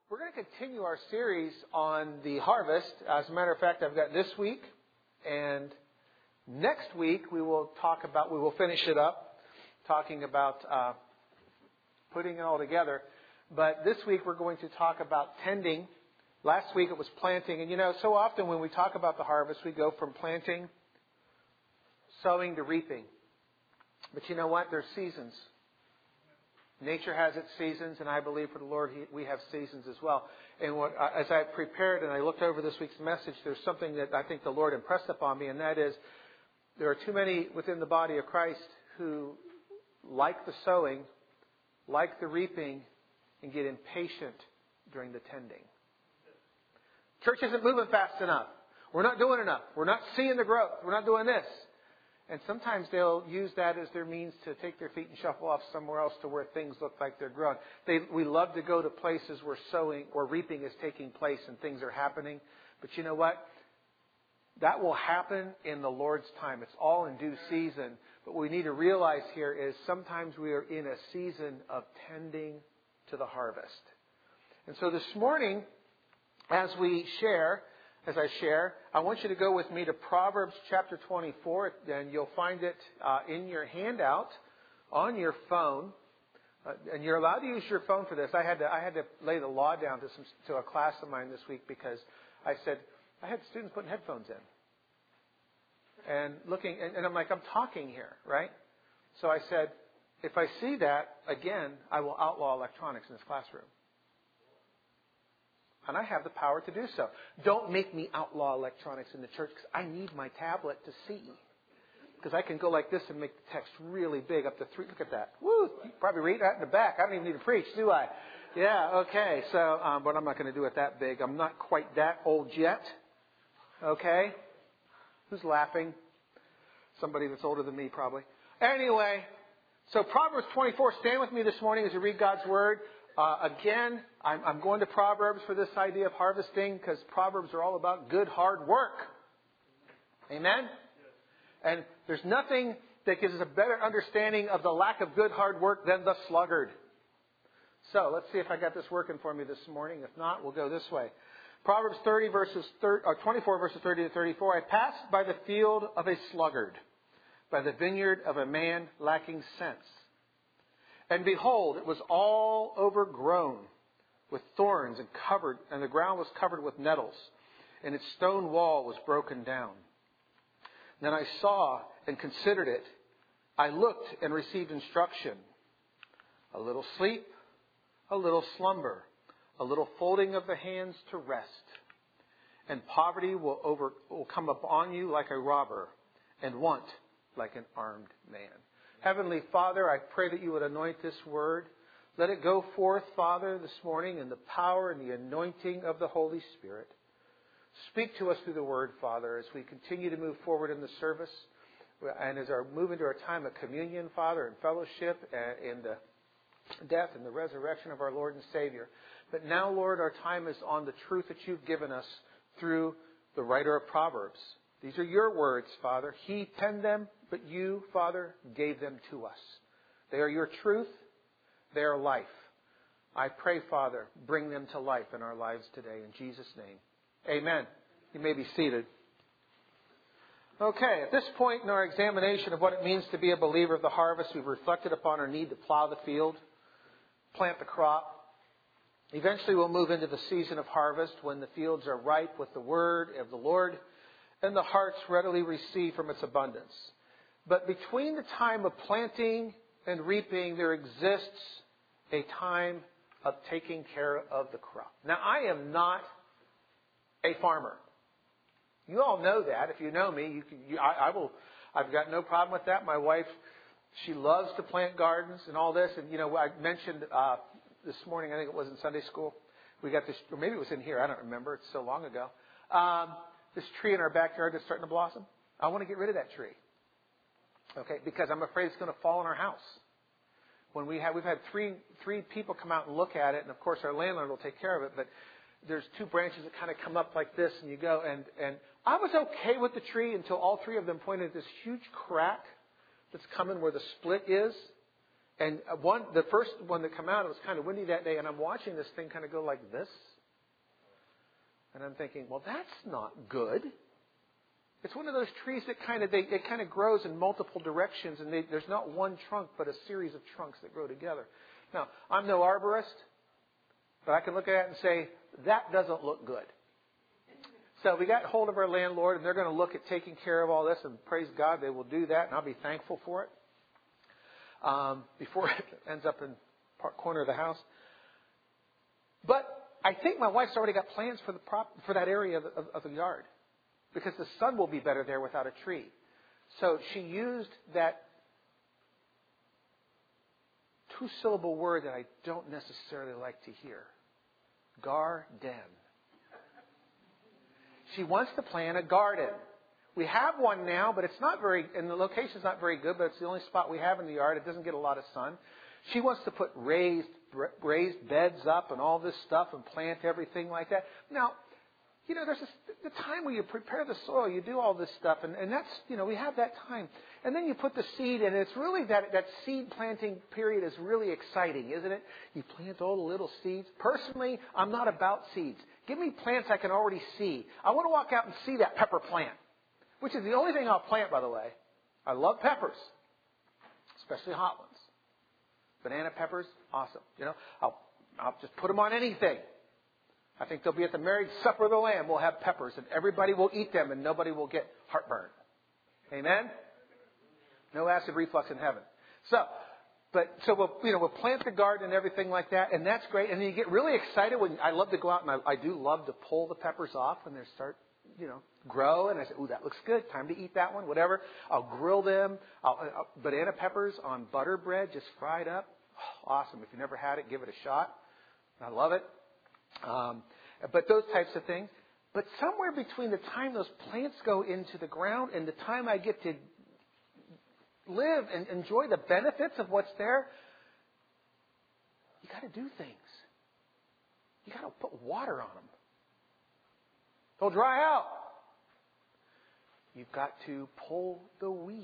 We're going to continue our series on the harvest. As a matter of fact, I've got this week, and next week we will finish it up, talking about putting it all together. But this week we're going to talk about tending. Last week it was planting. And so often when we talk about the harvest, we go from planting, sowing to reaping. But you know what? There's seasons. Nature has its seasons, and I believe for the Lord we have seasons as well. And as I prepared and I looked over this week's message, there's something that I think the Lord impressed upon me, and that is there are too many within the body of Christ who like the sowing, like the reaping, and get impatient during the tending. Church isn't moving fast enough. We're not doing enough. We're not seeing the growth. We're not doing this. And sometimes they'll use that as their means to take their feet and shuffle off somewhere else to where things look like they're growing. We love to go to places where sowing or reaping is taking place and things are happening. But you know what? That will happen in the Lord's time. It's all in due season. But what we need to realize here is sometimes we are in a season of tending to the harvest. And so this morning, as I share, I want you to go with me to Proverbs chapter 24, and you'll find it in your handout on your phone. And you're allowed to use your phone for this. I had to lay the law down to a class of mine this week because I had students putting headphones in and looking, and I'm like, I'm talking here, right? So I said, if I see that again, I will outlaw electronics in this classroom. And I have the power to do so. Don't make me outlaw electronics in the church because I need my tablet to see. Because I can go like this and make the text really big up to 3. Look at that. Woo! You probably read that in the back. I don't even need to preach, do I? Yeah, okay. So, but I'm not going to do it that big. I'm not quite that old yet. Okay? Who's laughing? Somebody that's older than me, probably. Anyway, so Proverbs 24. Stand with me this morning as you read God's Word. Again, I'm going to Proverbs for this idea of harvesting because Proverbs are all about good, hard work. Amen? And there's nothing that gives us a better understanding of the lack of good, hard work than the sluggard. So let's see if I got this working for me this morning. If not, we'll go this way. Proverbs 24 verses 30 to 34. I passed by the field of a sluggard, by the vineyard of a man lacking sense. And behold, it was all overgrown with thorns and the ground was covered with nettles, and its stone wall was broken down. Then I saw and considered it. I looked and received instruction. A little sleep, a little slumber, a little folding of the hands to rest. And poverty will come upon you like a robber, and want like an armed man. Heavenly Father, I pray that you would anoint this word. Let it go forth, Father, this morning in the power and the anointing of the Holy Spirit. Speak to us through the word, Father, as we continue to move forward in the service and as we move into our time of communion, Father, and fellowship in the death and the resurrection of our Lord and Savior. But now, Lord, our time is on the truth that you've given us through the writer of Proverbs. These are your words, Father. He penned them, but you, Father, gave them to us. They are your truth. They are life. I pray, Father, bring them to life in our lives today. In Jesus' name, amen. You may be seated. Okay, at this point in our examination of what it means to be a believer of the harvest, we've reflected upon our need to plow the field, plant the crop. Eventually we'll move into the season of harvest when the fields are ripe with the word of the Lord and the hearts readily receive from its abundance. But between the time of planting and reaping, there exists a time of taking care of the crop. Now, I am not a farmer. You all know that. If you know me, I've got no problem with that. My wife, she loves to plant gardens and all this. And, I mentioned this morning, I think it was in Sunday school, we got this, or maybe it was in here, I don't remember. It's so long ago. This tree in our backyard that's starting to blossom. I want to get rid of that tree. Okay, because I'm afraid it's going to fall on our house. We've had three people come out and look at it, and of course our landlord will take care of it, but there's 2 branches that kind of come up like this, and you go, and I was okay with the tree until all 3 of them pointed at this huge crack that's coming where the split is, And the first one that came out, it was kind of windy that day, and I'm watching this thing kind of go like this. And I'm thinking, well, that's not good. It's one of those trees that it kind of grows in multiple directions, and there's not one trunk, but a series of trunks that grow together. Now, I'm no arborist, but I can look at it and say, that doesn't look good. So we got hold of our landlord, and they're going to look at taking care of all this, and praise God, they will do that, and I'll be thankful for it before it ends up in the corner of the house. But I think my wife's already got plans for that area of the yard, because the sun will be better there without a tree. So she used that two-syllable word that I don't necessarily like to hear. Garden. She wants to plant a garden. We have one now, but it's not and the location's not very good, but it's the only spot we have in the yard. It doesn't get a lot of sun. She wants to put raised beds up and all this stuff and plant everything like that. Now, there's the time where you prepare the soil, you do all this stuff, and that's, we have that time. And then you put the seed in, and it's really that seed planting period is really exciting, isn't it? You plant all the little seeds. Personally, I'm not about seeds. Give me plants I can already see. I want to walk out and see that pepper plant, which is the only thing I'll plant, by the way. I love peppers, especially hot ones. Banana peppers, awesome. I'll just put them on anything. I think they'll be at the marriage supper of the Lamb. We'll have peppers, and everybody will eat them, and nobody will get heartburn. Amen? No acid reflux in heaven. So we'll plant the garden and everything like that, and that's great. And then you get really excited when I love to go out, and I do love to pull the peppers off when they start, grow. And I say, ooh, that looks good. Time to eat that one. Whatever. I'll grill them. Banana peppers on butter bread, just fried up. Oh, awesome. If you never had it, give it a shot. I love it. But those types of things. But somewhere between the time those plants go into the ground and the time I get to live and enjoy the benefits of what's there, you got to do things. You got to put water on them. They'll dry out. You've got to pull the weeds.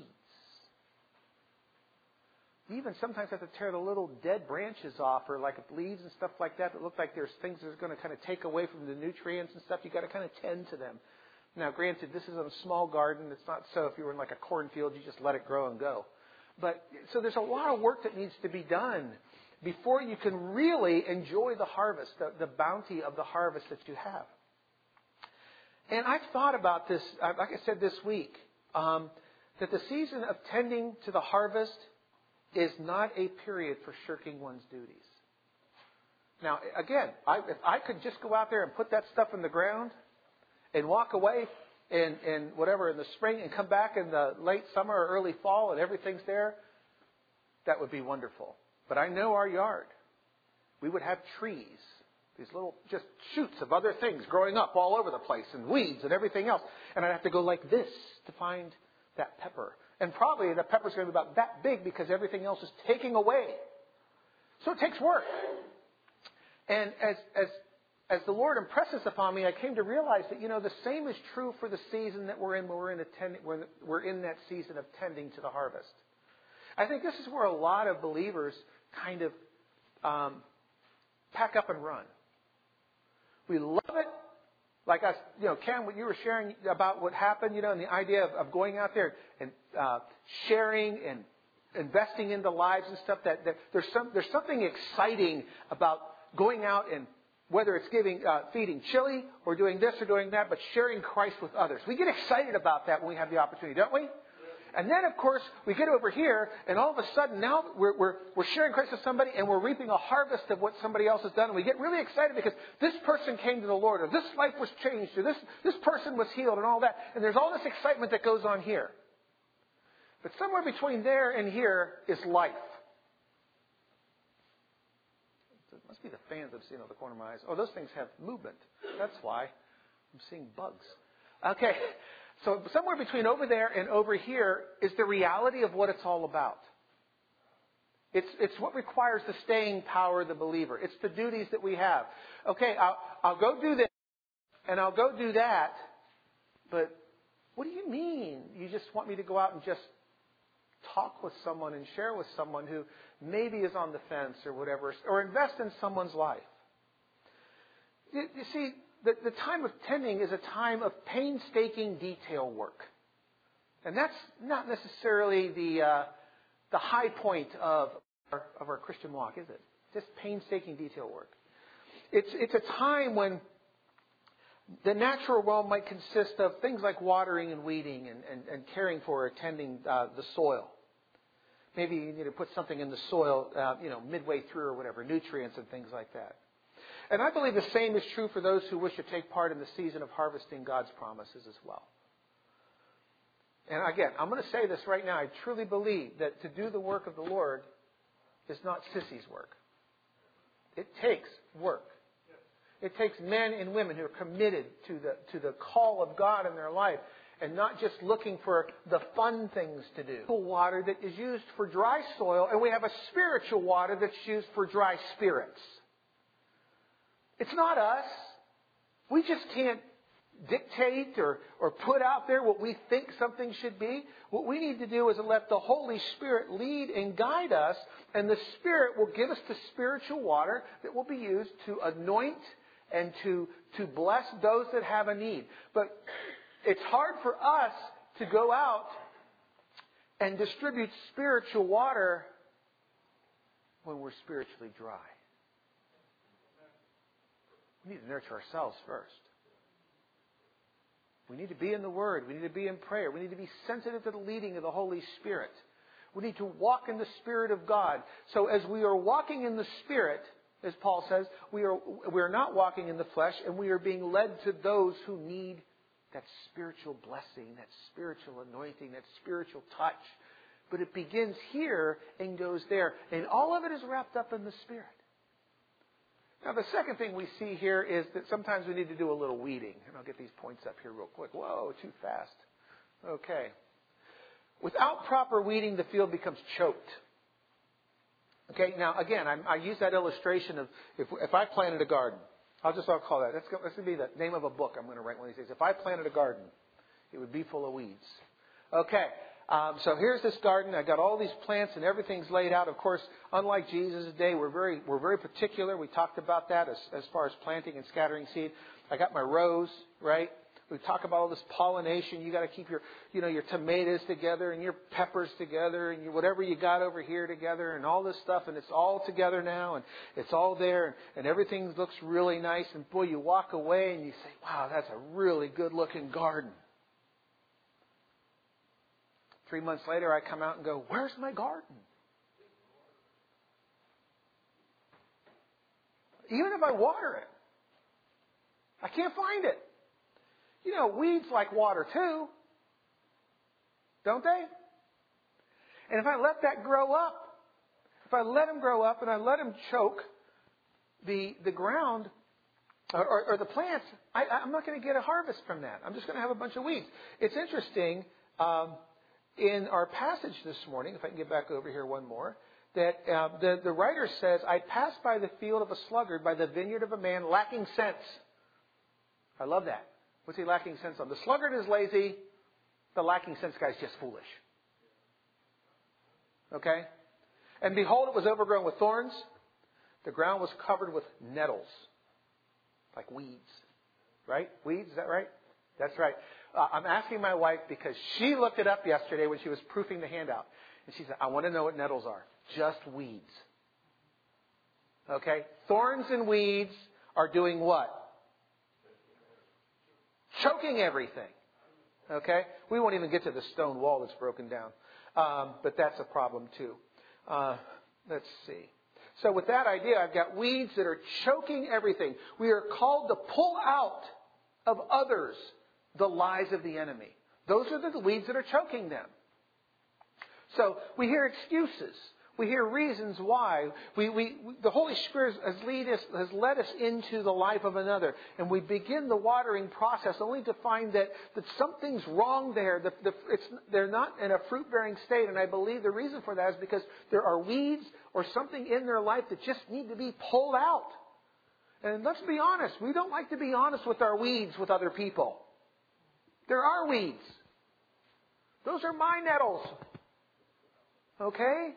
You even sometimes have to tear the little dead branches off, or like leaves and stuff like that look like there's things that are going to kind of take away from the nutrients and stuff. You've got to kind of tend to them. Now, granted, this is a small garden. It's not so if you were in like a cornfield, you just let it grow and go. But so there's a lot of work that needs to be done before you can really enjoy the harvest, the bounty of the harvest that you have. And I've thought about this, like I said this week, that the season of tending to the harvest is not a period for shirking one's duties. Now, again, if I could just go out there and put that stuff in the ground and walk away in the spring and come back in the late summer or early fall and everything's there, that would be wonderful. But I know our yard. We would have trees, these little just shoots of other things growing up all over the place, and weeds and everything else. And I'd have to go like this to find that pepper. And probably the pepper's going to be about that big because everything else is taking away. So it takes work. And as the Lord impresses upon me, I came to realize that, the same is true for the season that we're in when we're in that season of tending to the harvest. I think this is where a lot of believers kind of pack up and run. We love it. Like us, Ken, what you were sharing about what happened, and the idea of going out there and sharing and investing into lives and stuff. That there's something exciting about going out and whether it's feeding chili or doing this or doing that, but sharing Christ with others. We get excited about that when we have the opportunity, don't we? And then, of course, we get over here, and all of a sudden now we're sharing Christ with somebody, and we're reaping a harvest of what somebody else has done. And we get really excited because this person came to the Lord, or this life was changed, or this person was healed, and all that. And there's all this excitement that goes on here. But somewhere between there and here is life. It must be the fans I'm seeing out the corner of my eyes. Oh, those things have movement. That's why I'm seeing bugs. Okay. So somewhere between over there and over here is the reality of what it's all about. It's what requires the staying power of the believer. It's the duties that we have. Okay, I'll go do this and I'll go do that. But what do you mean? You just want me to go out and just talk with someone and share with someone who maybe is on the fence or whatever, or invest in someone's life. You see, the time of tending is a time of painstaking detail work. And that's not necessarily the high point of our Christian walk, is it? Just painstaking detail work. It's a time when the natural realm might consist of things like watering and weeding and caring for or tending the soil. Maybe you need to put something in the soil, midway through or whatever, nutrients and things like that. And I believe the same is true for those who wish to take part in the season of harvesting God's promises as well. And again, I'm going to say this right now. I truly believe that to do the work of the Lord is not sissy's work. It takes work. It takes men and women who are committed to the call of God in their life and not just looking for the fun things to do. Water that is used for dry soil, and we have a spiritual water that's used for dry spirits. It's not us. We just can't dictate or put out there what we think something should be. What we need to do is let the Holy Spirit lead and guide us, and the Spirit will give us the spiritual water that will be used to anoint and to bless those that have a need. But it's hard for us to go out and distribute spiritual water when we're spiritually dry. We need to nurture ourselves first. We need to be in the Word. We need to be in prayer. We need to be sensitive to the leading of the Holy Spirit. We need to walk in the Spirit of God. So as we are walking in the Spirit, as Paul says, we are not walking in the flesh, and we are being led to those who need that spiritual blessing, that spiritual anointing, that spiritual touch. But it begins here and goes there. And all of it is wrapped up in the Spirit. Now, the second thing we see here is that sometimes we need to do a little weeding. And I'll get these points up here real quick. Whoa, too fast. Okay. Without proper weeding, the field becomes choked. Okay, now, again, I use that illustration of if I planted a garden. I'll call that. That's going to be the name of a book I'm going to write one of these days. If I planted a garden, it would be full of weeds. Okay. So here's this garden. I got all these plants and everything's laid out. Of course, unlike Jesus' day, we're very particular. We talked about that as far as planting and scattering seed. I got my rows, right? We talk about all this pollination. You got to keep your tomatoes together and your peppers together and whatever you got over here together and all this stuff. And it's all together now and it's all there and everything looks really nice. And boy, you walk away and you say, wow, that's a really good looking garden. 3 months later, I come out and go, where's my garden? Even if I water it, I can't find it. Weeds like water too, don't they? And if I let that grow up, if I let them grow up and I let them choke the ground or the plants, I'm not going to get a harvest from that. I'm just going to have a bunch of weeds. It's interesting. In our passage this morning, if I can get back over here one more, that the writer says, I passed by the field of a sluggard, by the vineyard of a man lacking sense. I love that. What's he lacking sense on? The sluggard is lazy. The lacking sense guy's just foolish. Okay? And behold, it was overgrown with thorns. The ground was covered with nettles, like weeds. Right? Weeds, is that right? That's right. I'm asking my wife because she looked it up yesterday when she was proofing the handout. And she said, I want to know what nettles are. Just weeds. Okay? Thorns and weeds are doing what? Choking everything. Okay? We won't even get to the stone wall that's broken down. But that's a problem too. Let's see. So with that idea, I've got weeds that are choking everything. We are called to pull out of others the lies of the enemy. Those are the weeds that are choking them. So we hear excuses. We hear reasons why. The Holy Spirit has led us into the life of another. And we begin the watering process only to find that something's wrong there. They're not in a fruit-bearing state. And I believe the reason for that is because there are weeds or something in their life that just need to be pulled out. And let's be honest. We don't like to be honest with our weeds with other people. There are weeds. Those are my nettles. Okay?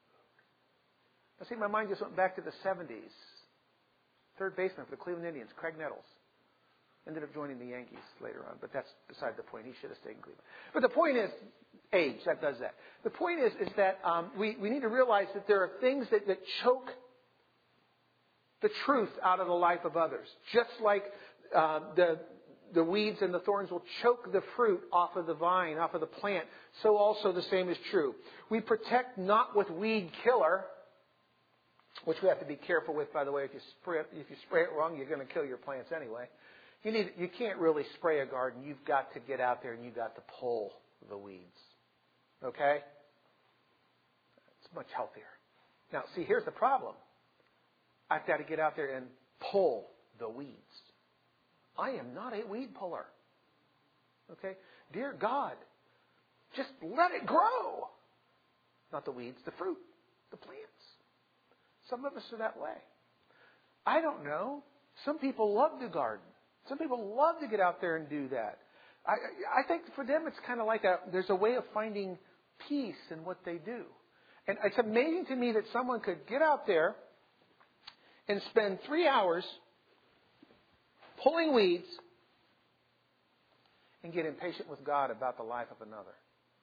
I see my mind just went back to the 70s. Third baseman for the Cleveland Indians, Craig Nettles. Ended up joining the Yankees later on, but that's beside the point. He should have stayed in Cleveland. But the point is, age, that does that. The point is that we need to realize that there are things that choke the truth out of the life of others. Just like the weeds and the thorns will choke the fruit off of the vine, off of the plant, so also the same is true. We protect not with weed killer, which we have to be careful with, by the way. If you spray it wrong, you're going to kill your plants anyway. You can't really spray a garden. You've got to get out there and you've got to pull the weeds. Okay? It's much healthier. Now, see, here's the problem. I've got to get out there and pull the weeds. I am not a weed puller. Okay? Dear God, just let it grow. Not the weeds, the fruit, the plants. Some of us are that way. I don't know. Some people love to garden. Some people love to get out there and do that. I think for them it's kind of like there's a way of finding peace in what they do. And it's amazing to me that someone could get out there and spend 3 hours pulling weeds and get impatient with God about the life of another.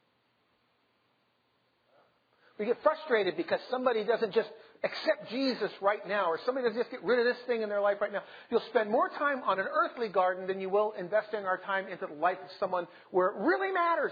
We get frustrated because somebody doesn't just accept Jesus right now, or somebody doesn't just get rid of this thing in their life right now. You'll spend more time on an earthly garden than you will investing our time into the life of someone where it really matters.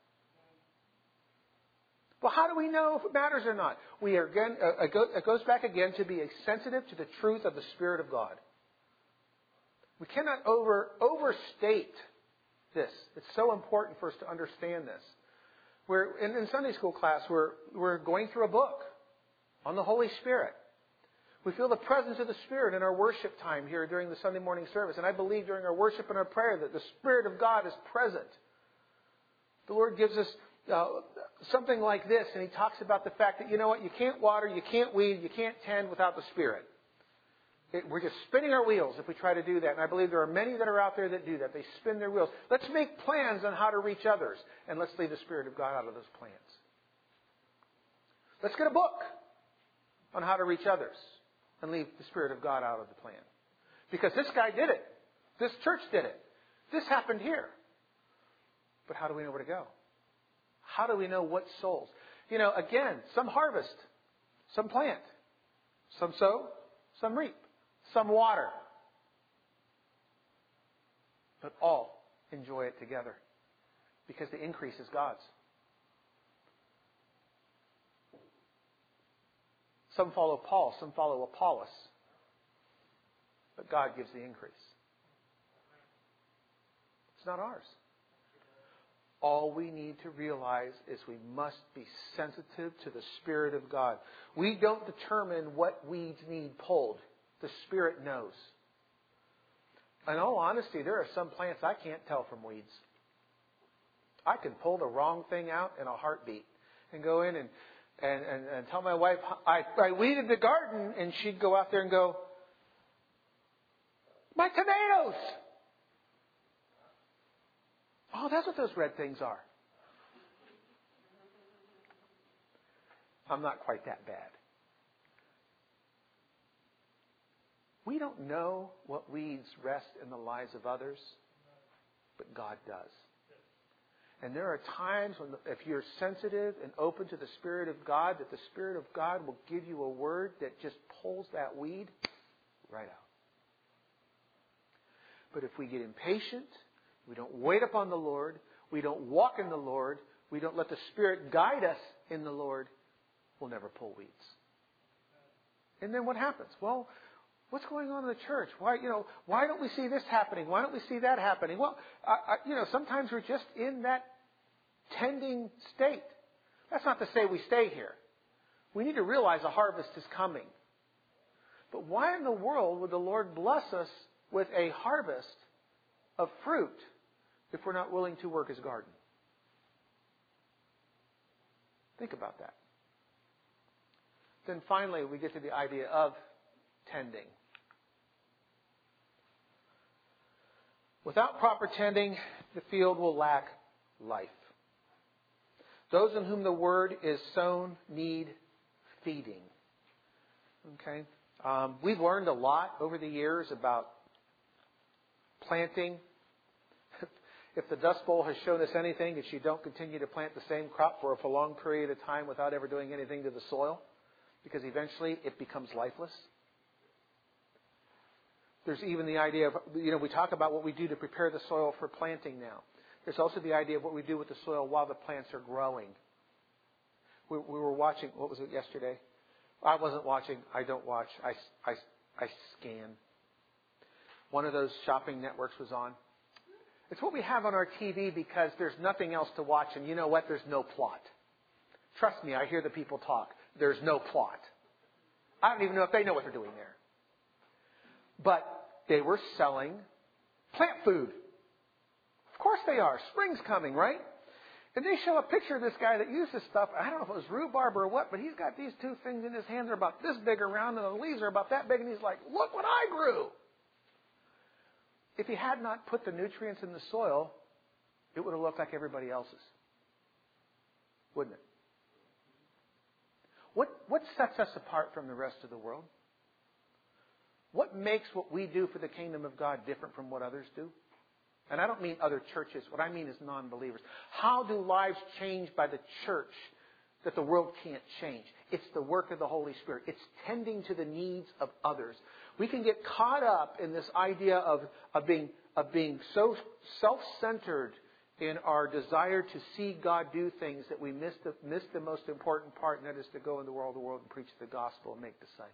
Well, how do we know if it matters or not? It goes back again to be sensitive to the truth of the Spirit of God. We cannot overstate this. It's so important for us to understand this. In Sunday school class, we're going through a book on the Holy Spirit. We feel the presence of the Spirit in our worship time here during the Sunday morning service. And I believe during our worship and our prayer that the Spirit of God is present. The Lord gives us something like this, and He talks about the fact that, you know what, you can't water, you can't weed, you can't tend without the Spirit. We're just spinning our wheels if we try to do that. And I believe there are many that are out there that do that. They spin their wheels. Let's make plans on how to reach others. And let's leave the Spirit of God out of those plans. Let's get a book on how to reach others. And leave the Spirit of God out of the plan. Because this guy did it. This church did it. This happened here. But how do we know where to go? How do we know what souls? You know, again, some harvest. Some plant. Some sow. Some reap. Some water. But all enjoy it together. Because the increase is God's. Some follow Paul. Some follow Apollos. But God gives the increase. It's not ours. All we need to realize is we must be sensitive to the Spirit of God. We don't determine what weeds need pulled. The Spirit knows. In all honesty, there are some plants I can't tell from weeds. I can pull the wrong thing out in a heartbeat and go in and tell my wife, I weeded the garden, and she'd go out there and go, my tomatoes! Oh, that's what those red things are. I'm not quite that bad. We don't know what weeds rest in the lives of others, but God does. And there are times when, if you're sensitive and open to the Spirit of God, that the Spirit of God will give you a word that just pulls that weed right out. But if we get impatient, we don't wait upon the Lord, we don't walk in the Lord, we don't let the Spirit guide us in the Lord, we'll never pull weeds. And then what happens? Well, what's going on in the church? Why don't we see this happening? Why don't we see that happening? Well, sometimes we're just in that tending state. That's not to say we stay here. We need to realize a harvest is coming. But why in the world would the Lord bless us with a harvest of fruit if we're not willing to work His garden? Think about that. Then finally, we get to the idea of tending. Without proper tending, the field will lack life. Those in whom the word is sown need feeding. Okay? We've learned a lot over the years about planting. If the Dust Bowl has shown us anything, it's you don't continue to plant the same crop for a prolonged period of time without ever doing anything to the soil, because eventually it becomes lifeless. There's even the idea of, we talk about what we do to prepare the soil for planting now. There's also the idea of what we do with the soil while the plants are growing. We were watching, what was it yesterday? I wasn't watching. I don't watch. I scan. One of those shopping networks was on. It's what we have on our TV because there's nothing else to watch. And you know what? There's no plot. Trust me, I hear the people talk. There's no plot. I don't even know if they know what they're doing there. But they were selling plant food. Of course they are. Spring's coming, right? And they show a picture of this guy that used this stuff. I don't know if it was rhubarb or what, but he's got these two things in his hand. They're about this big around, and the leaves are about that big. And he's like, look what I grew. If he had not put the nutrients in the soil, it would have looked like everybody else's. Wouldn't it? What sets us apart from the rest of the world? What makes what we do for the kingdom of God different from what others do? And I don't mean other churches. What I mean is non-believers. How do lives change by the church that the world can't change? It's the work of the Holy Spirit. It's tending to the needs of others. We can get caught up in this idea of being so self-centered in our desire to see God do things that we miss the most important part, and that is to go into all the world and preach the gospel and make disciples.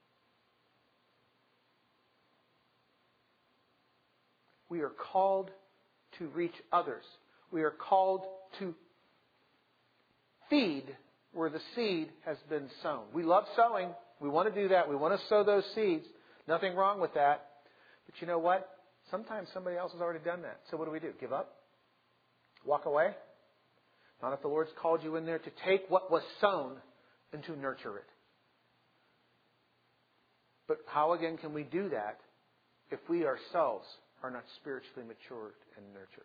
We are called to reach others. We are called to feed where the seed has been sown. We love sowing. We want to do that. We want to sow those seeds. Nothing wrong with that. But you know what? Sometimes somebody else has already done that. So what do? Give up? Walk away? Not if the Lord's called you in there to take what was sown and to nurture it. But how again can we do that if we ourselves are not spiritually matured and nurtured?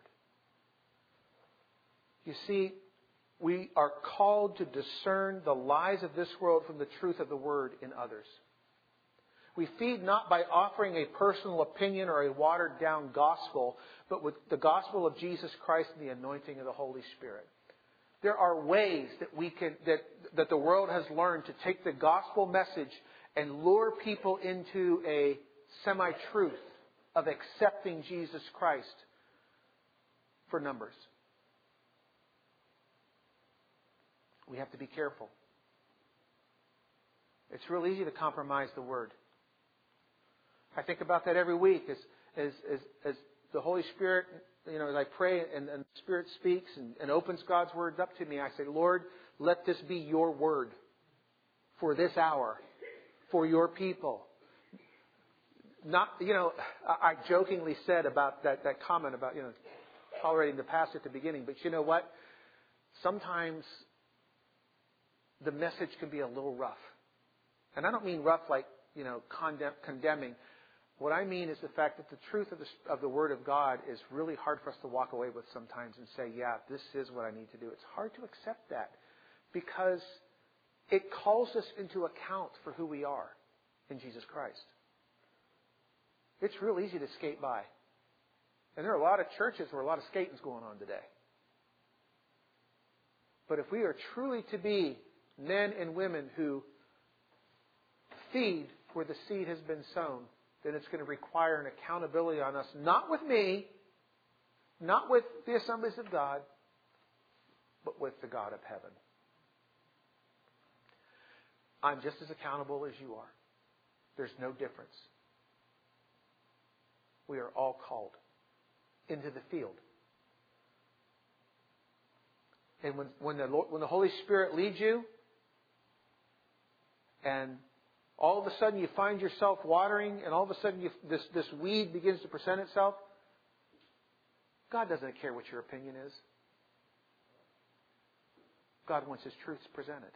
You see, we are called to discern the lies of this world from the truth of the Word in others. We feed not by offering a personal opinion or a watered-down gospel, but with the gospel of Jesus Christ and the anointing of the Holy Spirit. There are ways that the world has learned to take the gospel message and lure people into a semi-truth of accepting Jesus Christ for numbers. We have to be careful. It's real easy to compromise the Word. I think about that every week as the Holy Spirit, as I pray and the Spirit speaks and opens God's words up to me. I say, Lord, let this be your word for this hour, for your people. Not, I jokingly said about that comment about, tolerating the pastor at the beginning. But you know what? Sometimes the message can be a little rough. And I don't mean rough like, condemning. What I mean is the fact that the truth of the Word of God is really hard for us to walk away with sometimes and say, yeah, this is what I need to do. It's hard to accept that because it calls us into account for who we are in Jesus Christ. It's real easy to skate by. And there are a lot of churches where a lot of skating's going on today. But if we are truly to be men and women who feed where the seed has been sown, then it's going to require an accountability on us, not with me, not with the assemblies of God, but with the God of heaven. I'm just as accountable as you are. There's no difference. We are all called into the field. And when the Holy Spirit leads you, and all of a sudden you find yourself watering, and all of a sudden this weed begins to present itself, God doesn't care what your opinion is. God wants His truths presented.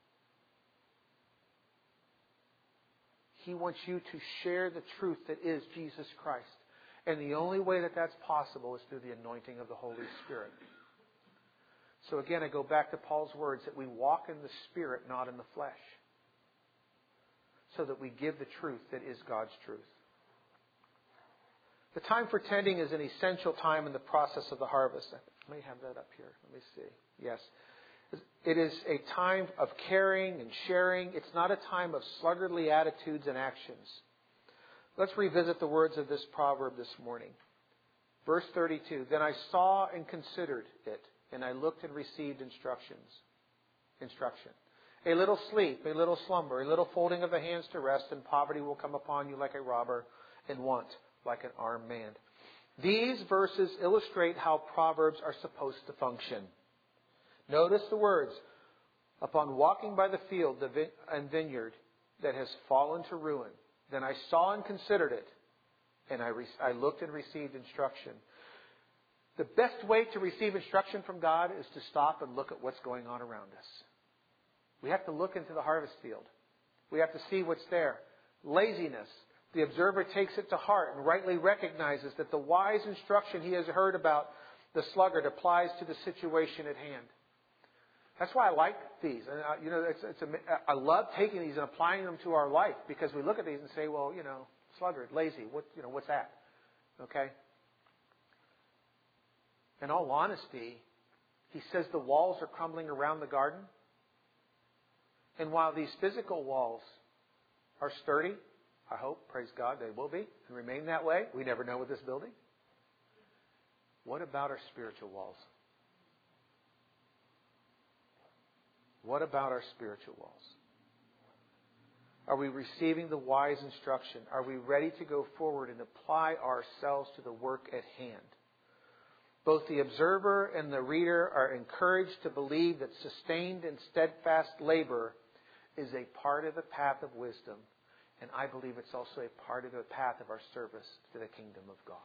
He wants you to share the truth that is Jesus Christ. And the only way that that's possible is through the anointing of the Holy Spirit. So again, I go back to Paul's words that we walk in the Spirit, not in the flesh, so that we give the truth that is God's truth. The time for tending is an essential time in the process of the harvest. I may have that up here. Let me see. Yes. It is a time of caring and sharing. It's not a time of sluggardly attitudes and actions. Let's revisit the words of this proverb this morning. Verse 32, then I saw and considered it, and I looked and received instruction. A little sleep, a little slumber, a little folding of the hands to rest, and poverty will come upon you like a robber, and want like an armed man. These verses illustrate how Proverbs are supposed to function. Notice the words, upon walking by the field and vineyard that has fallen to ruin, then I saw and considered it, and I looked and received instruction. The best way to receive instruction from God is to stop and look at what's going on around us. We have to look into the harvest field. We have to see what's there. Laziness. The observer takes it to heart and rightly recognizes that the wise instruction he has heard about the sluggard applies to the situation at hand. That's why I like these. And I love taking these and applying them to our life, because we look at these and say, well, sluggard, lazy, what's that? Okay? In all honesty, he says the walls are crumbling around the garden. And while these physical walls are sturdy, I hope, praise God, they will be and remain that way. We never know with this building. What about our spiritual walls? What about our spiritual walls? Are we receiving the wise instruction? Are we ready to go forward and apply ourselves to the work at hand? Both the observer and the reader are encouraged to believe that sustained and steadfast labor is a part of the path of wisdom. And I believe it's also a part of the path of our service to the kingdom of God.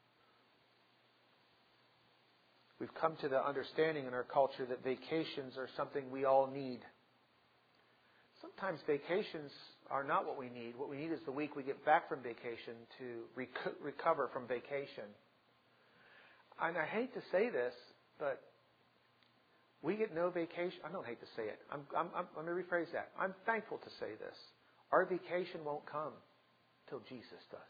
We've come to the understanding in our culture that vacations are something we all need. Sometimes vacations are not what we need. What we need is the week we get back from vacation to recover from vacation. And I hate to say this, but we get no vacation. I don't hate to say it. Let me rephrase that. I'm thankful to say this. Our vacation won't come till Jesus does.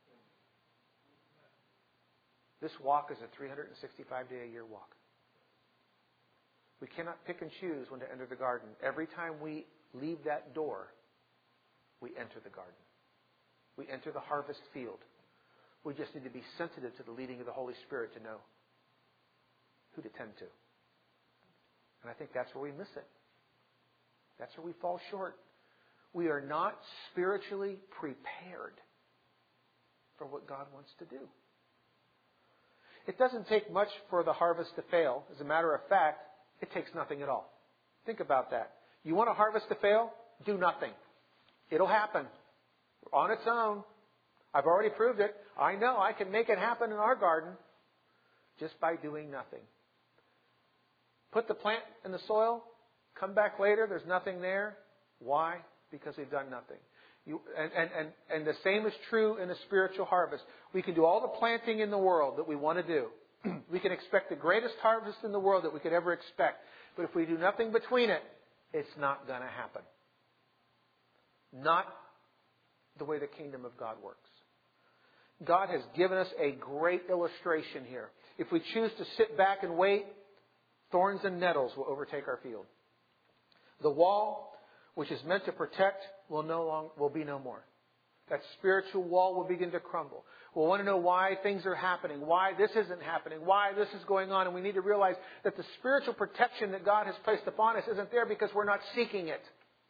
This walk is a 365-day-a-year walk. We cannot pick and choose when to enter the garden. Every time we leave that door, we enter the garden. We enter the harvest field. We just need to be sensitive to the leading of the Holy Spirit to know who to tend to. And I think that's where we miss it. That's where we fall short. We are not spiritually prepared for what God wants to do. It doesn't take much for the harvest to fail. As a matter of fact, it takes nothing at all. Think about that. You want a harvest to fail? Do nothing. It'll happen on its own. I've already proved it. I know I can make it happen in our garden just by doing nothing. Put the plant in the soil, come back later, there's nothing there. Why? Because we've done nothing. And the same is true in a spiritual harvest. We can do all the planting in the world that we want to do. We can expect the greatest harvest in the world that we could ever expect. But if we do nothing between it, it's not going to happen. Not the way the kingdom of God works. God has given us a great illustration here. If we choose to sit back and wait, thorns and nettles will overtake our field. The wall, which is meant to protect, will be no more. That spiritual wall will begin to crumble. We'll want to know why things are happening, why this isn't happening, why this is going on. And we need to realize that the spiritual protection that God has placed upon us isn't there because we're not seeking it.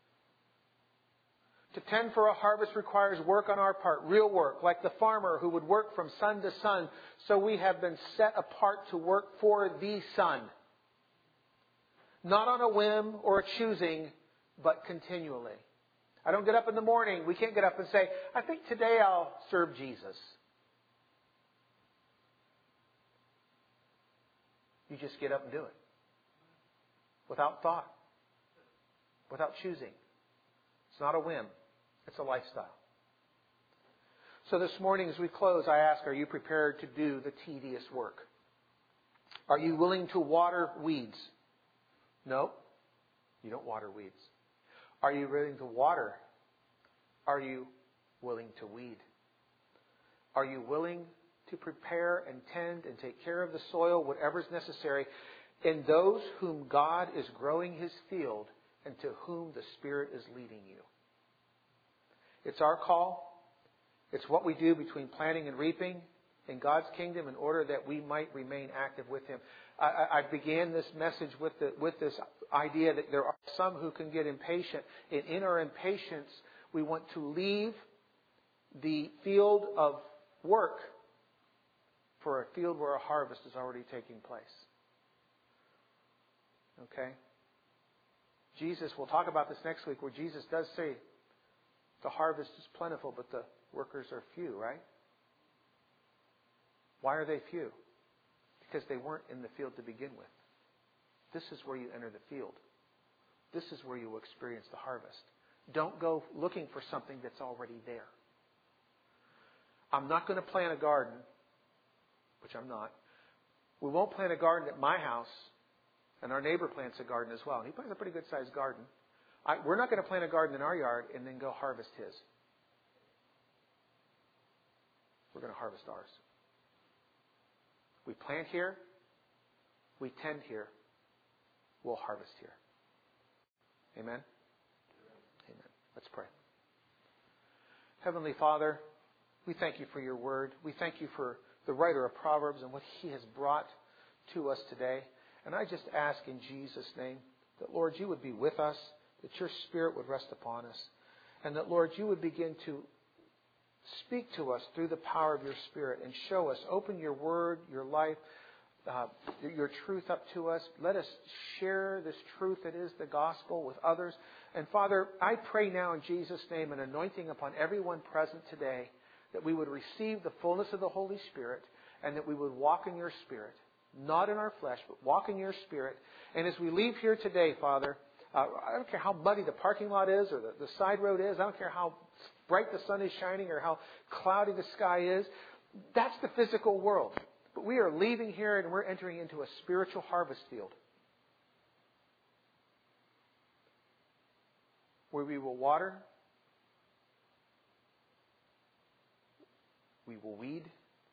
To tend for a harvest requires work on our part, real work, like the farmer who would work from sun to sun. So we have been set apart to work for the sun. Not on a whim or a choosing, but continually. I don't get up in the morning. We can't get up and say, I think today I'll serve Jesus. You just get up and do it. Without thought. Without choosing. It's not a whim. It's a lifestyle. So this morning as we close, I ask, are you prepared to do the tedious work? Are you willing to water weeds? No, you don't water weeds. Are you willing to water? Are you willing to weed? Are you willing to prepare and tend and take care of the soil, whatever is necessary, in those whom God is growing His field and to whom the Spirit is leading you? It's our call. It's what we do between planting and reaping in God's kingdom in order that we might remain active with Him. I began this message with this idea that there are some who can get impatient. And in our impatience, we want to leave the field of work for a field where a harvest is already taking place. Okay? Jesus, we'll talk about this next week, where Jesus does say the harvest is plentiful, but the workers are few, right? Why are they few? Because they weren't in the field to begin with. This is where you enter the field. This is where you will experience the harvest. Don't go looking for something that's already there. I'm not going to plant a garden, which I'm not. We won't plant a garden at my house, and our neighbor plants a garden as well. And he plants a pretty good-sized garden. We're not going to plant a garden in our yard and then go harvest his. We're going to harvest ours. We plant here. We tend here. We'll harvest here. Amen? Amen. Let's pray. Heavenly Father, we thank you for your word. We thank you for the writer of Proverbs and what he has brought to us today. And I just ask in Jesus' name that, Lord, you would be with us, that your Spirit would rest upon us, and that, Lord, you would begin to speak to us through the power of your Spirit and show us, open your word, your life, your truth up to us. Let us share this truth that is the gospel with others. And Father, I pray now in Jesus' name an anointing upon everyone present today, that we would receive the fullness of the Holy Spirit and that we would walk in your Spirit. Not in our flesh, but walk in your Spirit. And as we leave here today, Father, I don't care how muddy the parking lot is or the side road is. I don't care how bright the sun is shining or how cloudy the sky is. That's the physical world. But we are leaving here and we're entering into a spiritual harvest field, where we will water, we will weed,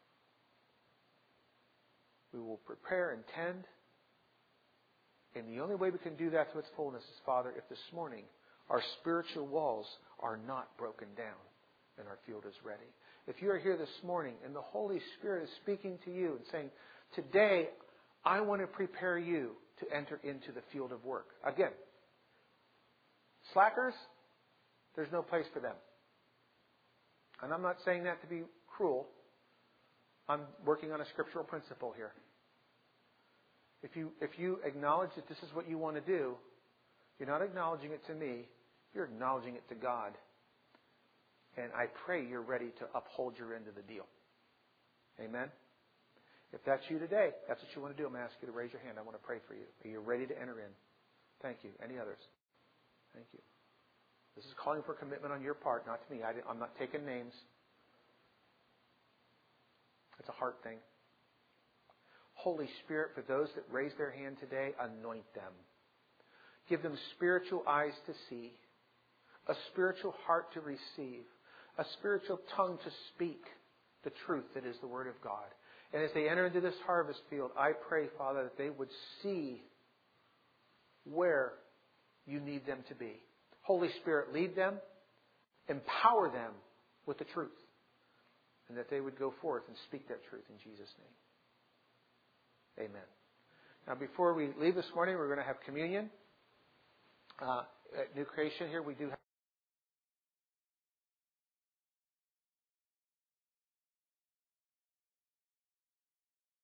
we will prepare and tend. And the only way we can do that to its fullness is, Father, if this morning our spiritual walls are not broken down and our field is ready. If you are here this morning and the Holy Spirit is speaking to you and saying, today I want to prepare you to enter into the field of work. Again, slackers, there's no place for them. And I'm not saying that to be cruel. I'm working on a scriptural principle here. If you acknowledge that this is what you want to do, you're not acknowledging it to me, you're acknowledging it to God. And I pray you're ready to uphold your end of the deal. Amen? If that's you today, that's what you want to do, I'm going to ask you to raise your hand. I want to pray for you. Are you ready to enter in? Thank you. Any others? Thank you. This is calling for commitment on your part, not to me. I'm not taking names. It's a heart thing. Holy Spirit, for those that raise their hand today, anoint them. Give them spiritual eyes to see, a spiritual heart to receive, a spiritual tongue to speak the truth that is the Word of God. And as they enter into this harvest field, I pray, Father, that they would see where you need them to be. Holy Spirit, lead them, empower them with the truth, and that they would go forth and speak that truth in Jesus' name. Amen. Now, before we leave this morning, we're going to have communion. At New Creation here, we do have